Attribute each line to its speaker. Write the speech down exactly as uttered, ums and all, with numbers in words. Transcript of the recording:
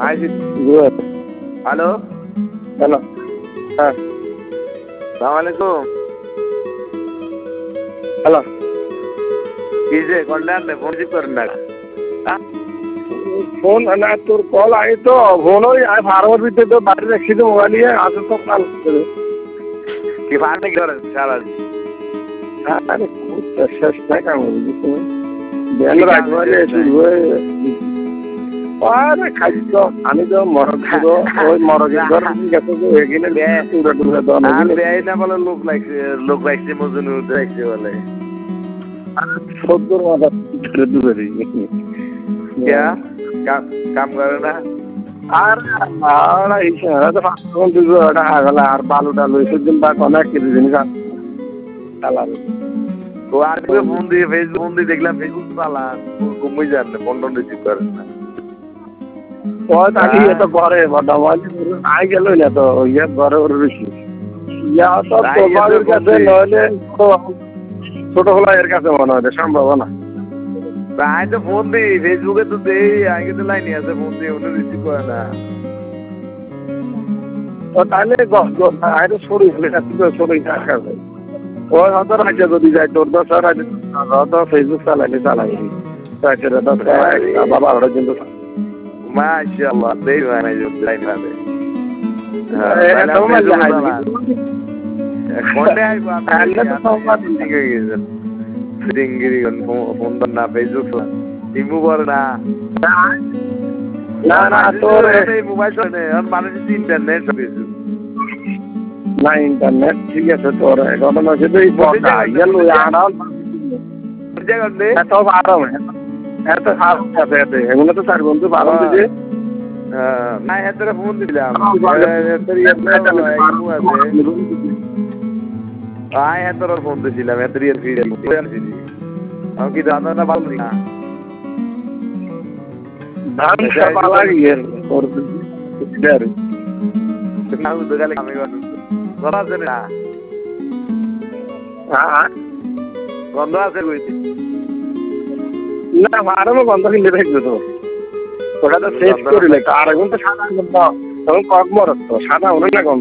Speaker 1: Good.
Speaker 2: Hello
Speaker 1: Hello. হ্যাঁ
Speaker 2: সালাম আলাইকুম।
Speaker 1: হ্যালো
Speaker 2: কি যে করলেন ফোন রিসিভ করেন না?
Speaker 1: ফোন না তোর কল আই তো ফোন ওই ফার্মার ভিতরে তো বাড়ি রাখছি তো মোবাইল নিয়ে আসে তো কাল
Speaker 2: কি ফার্মে করেন সারা?
Speaker 1: আরে শেষ নাই কাম বুঝছো বেল রাখবারে শুরু হয়ে আরে খাইছ আমি তো মরদ গো ওই মরদের ঘর গেছে তো এখানে পুরো পুরো দন
Speaker 2: আর বেই না বলে লোক লাগছে লোক লাগছে মজনু দেখছে বলে
Speaker 1: সত্তর মাথা ধরে দূরে
Speaker 2: क्या काम काम करे ना
Speaker 1: আর আর এই শহরে তো ফাঁসন দিল এটা আগলা আর বালু ডালু সেদিন বা অনেক কিছু জিনিস চালাবে
Speaker 2: তো আর ফোন দিয়ে ফেসবুক ফোন দিয়ে দেখলাম ফেসবুক চালা ঘুমিয়ে যান ফোন রিসিভ করেন না
Speaker 1: ও তাকি এত ঘরে বদমাইশ আই গেল না তো ইয়ে ঘরে ওর বেশি ইয়া তো তোমাদের কাছে নইলে ছোট হলা এর কাছে মনে হয় সম্ভব না
Speaker 2: আই তো ফোন দিই ফেসবুকে তো দেই আগে তো লাইনে আছে ফোন দিয়ে উনি রিসিভ করে না
Speaker 1: তো তাহলে আরে সরি হলে তো সরি টাকা যায় ওই হয়তো রাজ্যে যদি যায় তোর তো স্যার হয়তো ফেসবুক চালাইলে চালাই তাছাড়া তো বাবা ওরা কিন্তু
Speaker 2: মাশাআল্লাহ দেই মানে লাইন পাবে কোনটা আইবা সিঙ্গিরি ফোন না ফেসবুক ইমু বল না
Speaker 1: না না তোর
Speaker 2: এই মোবাইল চলে আর মানুষ ইন্টারনেট বেশি
Speaker 1: না ইন্টারনেট ঠিক আছে তোর ঘটনা হচ্ছে এই বড়টা গেল আরাম
Speaker 2: জায়গা দে
Speaker 1: এত আরাম এত আরাম আছে এগুলো তো চার বন্ধু আরাম দিছে
Speaker 2: না হেতরে ফোন দিলাম হেতরে ইমু আছে আয় হেতরে ফোন দিছিলাম হেতরে এর ভিডিও দিছি আমি কি জানা না ভালো না
Speaker 1: ধান সব লাগিয়ে তোর ইদার
Speaker 2: না তো গেলে আমি গন্ধ আছে না
Speaker 1: হ্যাঁ
Speaker 2: গন্ধ আছে কইছি
Speaker 1: না আরাম গন্ধ কিনলে দেখবে তো ওটা তো সেভ করিলে আর এখন তো সাদা গন্ধ তখন কক মরত সাদা হলো না গন্ধ